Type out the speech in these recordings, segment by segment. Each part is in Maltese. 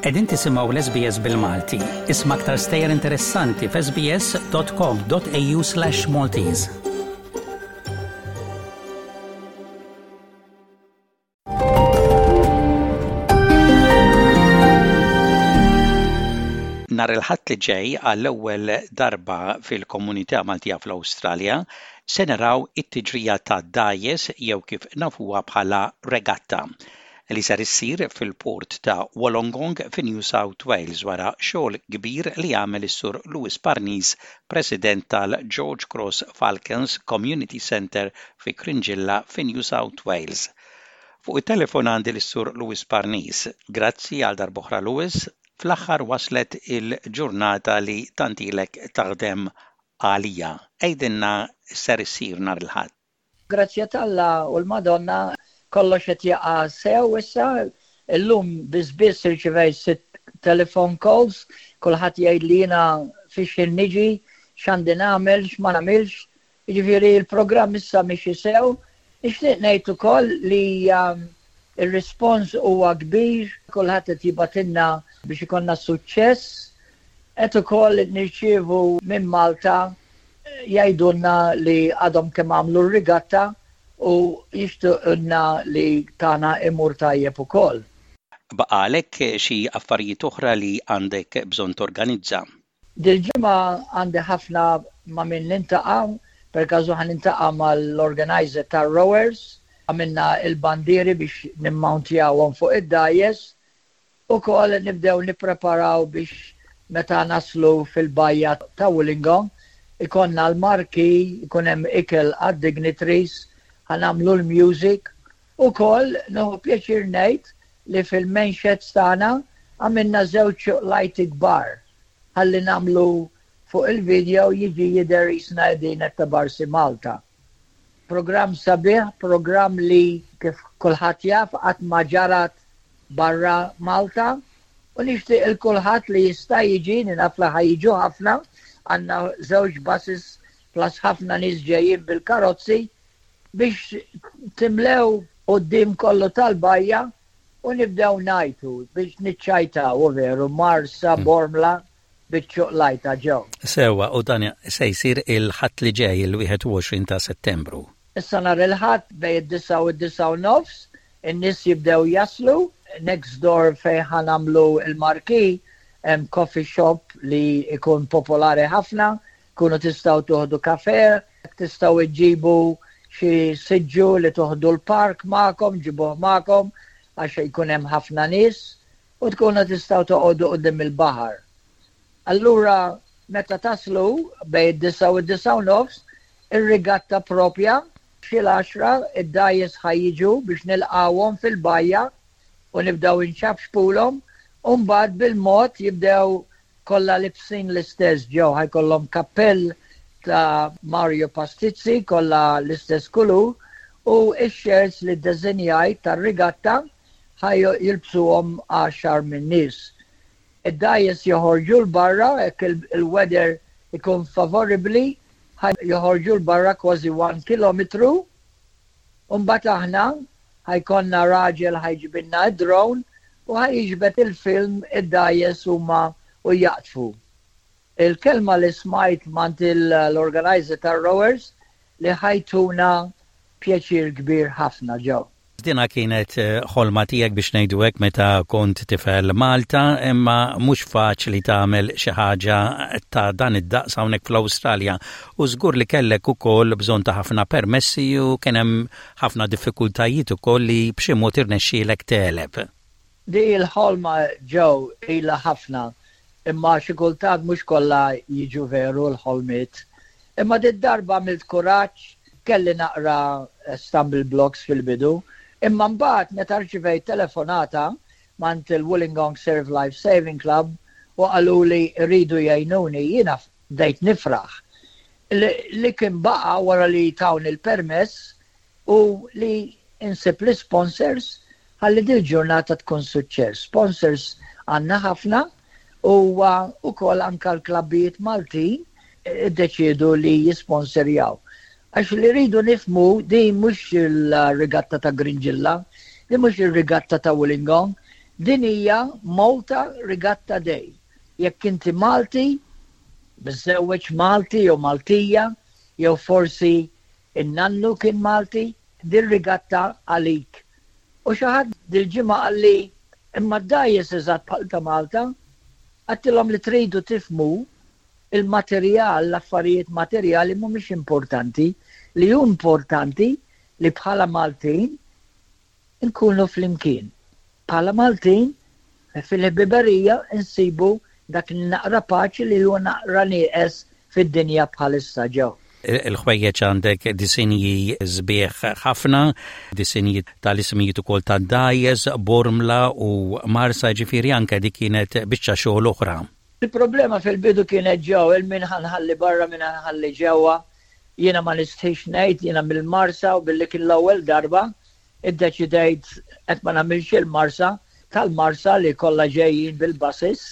Qegħdin tisimgħu l-SBS bil-Malti. Isma' aktar stejjer interessanti f'sbs.com.au/Maltese. Nhar il-Ħadd li ġej għall-ewwel darba fil-komunità Maltija fl-Awstralja se naraw it-tiġrija ta' dgħajjes jew kif nafuha bħala regatta li ser issir fil-port ta' Wollongong fi New South Wales wara xogħol kbir li għamel is-Sur Lewis Parnis, President tal-George Cross Falcons Community Centre fi Cringilla fi New South Wales. Fuq it-telefon għandi l-Sur Lewis Parnis. Grazzi għal darb'oħra Lewis. Fl-aħħar waslet il-ġurnata li tantilek taħdem għalija. Ejdinna ser issir nhar il-Ħadd. Grazzi Alla u l-Madonna kollox qed jaqa' sew issa. Illum biss irċivej 6 telephone calls, kulħadd jgħid li jiena fiex niġi, x'għandi nagħmel, x'ma nagħmilx. Jiġifieri l-programm issa mixi sew. Nixtieq ngħid ukoll li ir-rispons huwa kbir, kulħadd qed jibatilna biex ikonna suċċess. Qed ukoll nirċievu minn Malta jgħidulna li għadhom kemm għamlu r-rigatta u jixtiequlna li tagħna imur tajjeb ukoll. Baqalek xi affarijiet oħra li għandek bżonn torganizza. Dil-ġimgħa għandi ħafna ma' min nintaqa', perkażu ħanintaqa' mal-organizer tar-rowers, għamilna il-bandieri biex nimmountjawhom fuq id-dgħajjes. Ukoll nibdew nippreparaw biex meta naslu fil-bajja ta' Wollongong ikonna l-marki, ikun hemm ikel għad-dignitaries, ħanamlu l-music. Ukoll nieħu pjaċir ngħid li fil-menxets tagħna għamilna żewġ lajti kbar ħalli nagħmlu fuq il-video jiġi jidher isna qegħdin ta' Barsi Malta. Programm sabiħ, programm li kif kulħadd jaf qatt ma ġarat barra Malta u nixtieq il-kulħadd li jista' jiġi naf li ħajjiġu ħafna, għandna żewġ buses plus ħafna nies ġejjin bil-karozzi biex timlew quddiem kollu tal-bajja u nibdew ngħidu biex niċċajtaw veru Marsa, Bormla biċ-ċoqlajta ġew. Sewwa u dan se jsir il-Ħadd li ġej il-21 ta' Settembru. Issa nhar il-Ħadd bejn id-9 u d-9 u nofs, in-nies jibdew jaslu. Next door fejn ħanamlu il-marki hemm coffee shop li ikun popolari ħafna, kunu tistgħu toħdu kafè, tistgħu iġġibu xi siġġu li toħdu l-park magħkom, ġibuh magħkom għax jkun hemm ħafna nies u tkunu tistgħu toqgħodu quddiem il-baħar. Allura meta taslu bejn id-9 u d-9 u nofs, ir-rigatta propja xi l-10 id-dgħajjes ħajjiġu biex nilqawhom fil-bajja u nibdew inċabxpulhom u mbagħad bil-mod jibdew kollha libsin l-istess ġew ħajkollhom kappell ta' Mario Pastizzi kollha l-istess kulur u x-shirts li ddiżinjajt tar-rigatta jilbsuhom 10 min nies. Id-dgħajjes joħorġu l-barra hekk il-weather ikun favorabbli joħorġu l-barra kważi 1 kilometru u mbagħad aħna ħajkonna raġel ħajġibinna id-drone u ħajġbet il-film id-dgħajjes huma u jaqtfu. Il-kelma li smajt mant l-organizer tar-rowers li ħajtuna pjaċir kbir ħafna ġew. Dina kienet ħolma tiegħek biex ngħidu hekk meta kont tifel Malta, imma mhux faċli tagħmel xi ħaġa ta' dan id-daqs hawnhekk fl-Awstralja u żgur li kellek ukoll bżonn ta' ħafna permessi u kien hemm ħafna diffikultajiet ukoll li b'xi mod irnexxielek teleb. Di l-ħolma ġew ilha ħafna, imma xi kultant mhux kollha jiġu veru l-ħolmiet. Imma d-darba għamilt kuraġġ, kelli naqra stumble blocks fil-bidu. Imma mbagħad meta rċivejt telefonata mant il-Wollongong Serve Life Saving Club u qalu li rridu jgħinuni jiena bdejt nifraħ. Li kien baqa' wara li tawni il-permess u li insib l-sponsors ħalli dil ġurnata tkun suċċess. Sponsors għandna ħafna u wkoll anke l-klabbijiet Maltin iddeċiedu li jisponsorjaw. Għax li rridu nifmu di mhux il-rigatta ta' Cringilla, di mhux il-rigatta ta' Wollongong, Din hija Malta Regatta Day. Jekk inti Malti, biżewweġ Malti jew Maltija, jew forsi in-nannu kien Malti, din rigatta għalik. U xi ħadd dil-ġimgħa qalli imma d-dajjes eżatt bħal ta' Malta, għattilhom li tridu tifhmu il-materjal, l-affarijiet materjali mhumiex importanti, li hu importanti li bħala Maltin nkunu flimkien. Bħala Maltin fil-ħbiberija insibu dak naqra paċi li huwa naqra nieqes fid-dinja bħalissa ġew. Il-ħwejjeġ għandek disinji sbieħ ħafna, disinji tal-ismijiet ukoll ta' dajjes, Bormla u Marsa, ġifieri anke dik kienet biċċa xogħol oħra. Il-problema fil-bidu kienet ġew il-min ħanħalli barra min ħanħalli ġewwa. Jiena ma nistgħix ngħid jiena mill-Marsa u billi kien l-ewwel darba iddeċidejt qed ma nagħmilx il-Marsa tal-Marsa li kollha ġejjin bil-basis.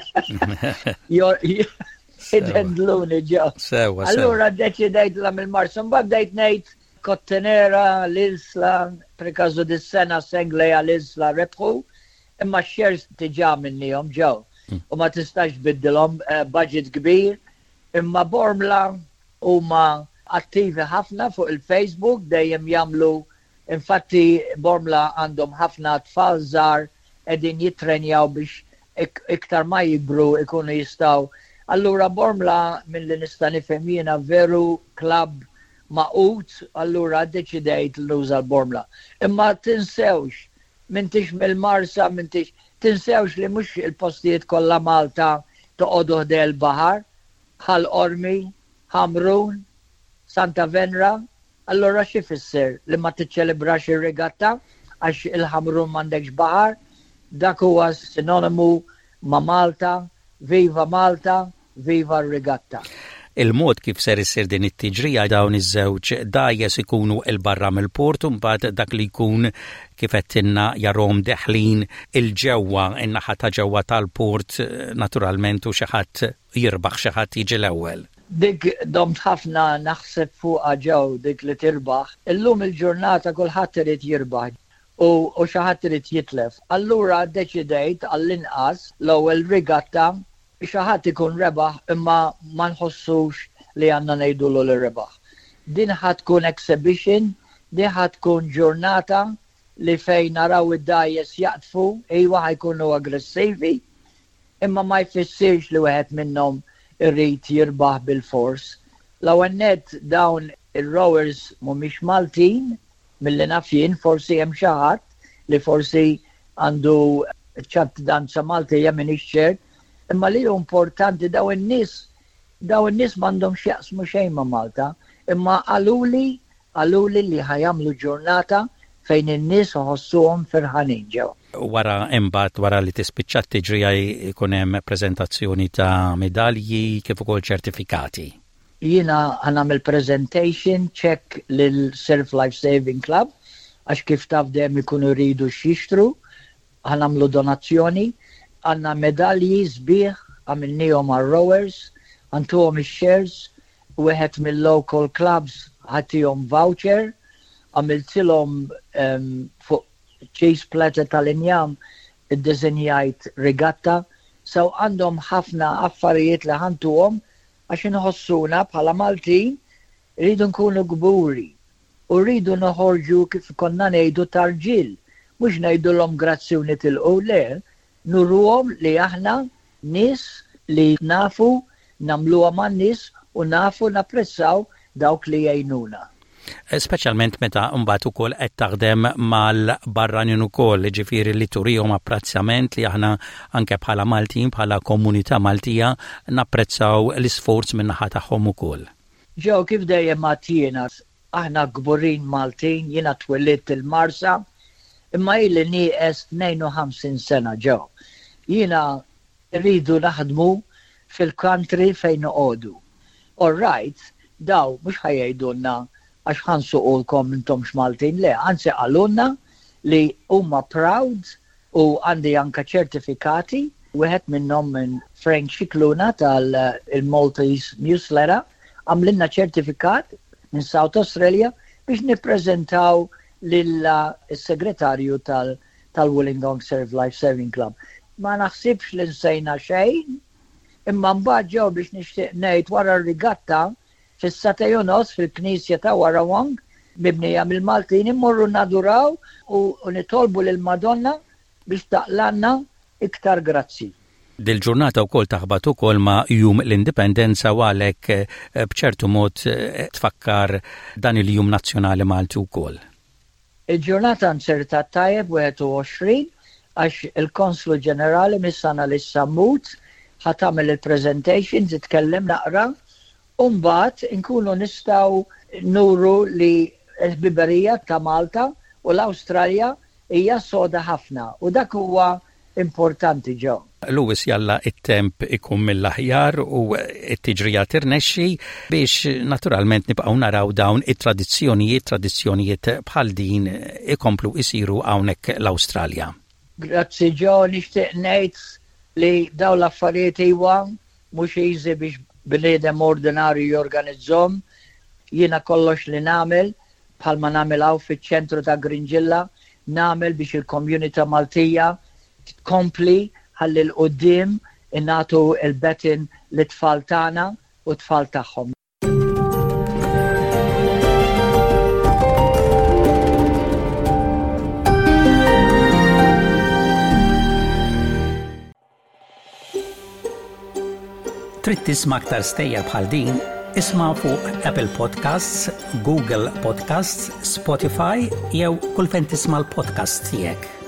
Id-endluni ġew. Allura deċidejt l-għamil Marsa, mbagħad bdejt ngħid Kottenera, l-Isla, per każu dis-sena Sengleja l-Isla rebħu, imma x-shares diġà minnihom ġew. U ma tistax biddilhom budget kbir, imma Bormla huma attivi ħafna fuq il-Facebook dejjem jagħmlu, infatti Bormla għandhom ħafna tfal żgħar qegħdin jitrenjaw biex iktar ma jikbru ikunu jistgħu. Allura Bormla mill-li nista' nifhem jiena veru klabb maqut, allura ddeċidejt nuża l-Bormla. Imma tinsewx, m'intix mill-Marsa, tinsewx li mhux il-postijiet kollha Malta toqgħodu ħdej il-baħar, bħal Ormi, Ħamrun, Santa Venra, allura xi fisser li ma tiċċelebrax ir-regatta għax il-Ħamrun m'għandekx baħar, dak huwa sinonimu ma' Malta. Viva Malta, viva r-regatta. Il-mod kif ser issir din it-tiġrija dawn iż-żewġ dajjes ikunu il-barra mill-port u mbagħad dak li jkun kif qedtilna jarhom deħlin il-ġewwa in-naħa ta' ġewwa tal-port naturalment u xi ħadd jirbaħ xi ħadd jiġi l-ewwel. Dik domt ħafna naħseb fuqha ġew dik li tirbaħ. Illum il-ġurnata kulħadd irid jirbaħ u xi ħadd irid jitlef. Allura ddeċidejt għall-inqas l-ewwel rigatta xi ħadd ikun rebaħ imma ma nħossux li għandna ngħidulu li rebaħ. Din ħadd tkun exhibition, din ħadd tkun ġurnata li fejn naraw id-dajjes jaqtfu, ejwa ħajkunu aggressivi, imma ma jfissirx li wieħed minnhom irrid jirbaħ bil-fors. L-ewwel nett dawn ir-rowers mhumiex Maltin, mill-li naf jien forsi hemm xi ħadd li forsi għandu ċatt danza Maltija m'iniex ċert, imma li importanti daw in-nies m'għandhomx jaqsmu xejn ma' Malta, imma għaluli li ħajamlu ġurnata fejn in-nies iħossuhom ferħanin ġew. Wara li tispiċċa t-tiġrija jkun hemm preżentazzjoni ta' medalji kif ukoll ċertifikati. Jiena ħanamel presentation check lil Surf Life Saving Club għax kif taf dejjem ikunu jridu x'jixtru, ħanamlu donazzjoni, għandna medalji sbieħ għamilnihom għar-rowers, għantuhom ix-shares, wieħed mill-local clubs ħatihom voucher, għamiltilhom fuq cheese platter tal-injam id-diżenjajt rigatta, so għandhom ħafna affarijiet li ħantuhom għax inħossuna bħala Maltin rridu nkunu gburi u rridu noħorġu kif konna ngħidu tarġil, mhux ngħidulhom grazzi u nitilqu le, nurruhom li aħna nies li nafu nagħmluha man-nies u nafu napprezzaw dawk li jgħinuna. Speċjalment meta mbagħad ukoll qed taħdem mal-barranin ukoll, ġifieri li turihom apprezzament li aħna anke bħala Maltin, bħala komunità Maltija napprezzaw l-isforz min-naħa tagħhom ukoll. Ġew kif dejjem għatjena aħna gburin Maltin, jiena twellidt il-Marsa, imma ili nieqes 52 sena ġew. Jiena rridu naħdmu fil-country fejn noqogħdu. All right, daw mhux ħajjgħidulna għax ħansuqulkom intomx Maltin, le, anzi għalunna li huma proud u għandi anka ċertifikati, wieħed minnhom minn Frank Cicluna tal-Maltese Newsletter, għamlinna ċertifikat minn South Australia biex nippreżentaw lill-segretarju tal-Wollongong Serve Life Saving Club. Ma naħsibx li nsejna xejn, imma mbagħad ġew biex nixtieq ngħid wara r-rigatta fis-satej u nofs fil-Knisja ta' Warrawong mibnija mill-Maltin immorru naduraw u nitolbu lil Madonna biex taqlanna iktar grazzi. Dil-ġurnata wkoll taħbad ukoll ma' jum l-indipendenza u għalhekk b'ċertu mod tfakkar dan il-jum nazzjonali Malti wkoll. Il-ġurnata nserta tajjeb 21 għax il-Konslu Ġenerali mis-Sana lis-Sammut ħat tagħmel il-presentation titkellem naqra u mbagħad inkunu nistgħu nuru li l-biberija ta' Malta u l-Awstralja hija soda ħafna u dak huwa importanti ġew. Lewis jalla it-temp ikun mill-aħjar u t-tiġrija tirnexxi biex naturalment nibqgħu naraw dawn tradizzjonijiet bħal din ikomplu isiru hawnhekk l-Awstralja. Grazzi ġew nixtieq ngħid li dawn l-affarijiet iwa mhux easy biex bniedem ordinarju jorganizzhom. Jiena kollox li nagħmel bħalma nagħmel hawn fiċ-ċentru ta' Gringilla nagħmel biex il-community Maltija tkompli ħalli l-qoddim innatu il-betin l-tfal tagħna u tfal tagħhom. Trid tisma' aktar stejjer bħal din, isma' fuq Apple Podcasts, Google Podcasts, Spotify jew kull fejn tisma' l-podcast tiegħek.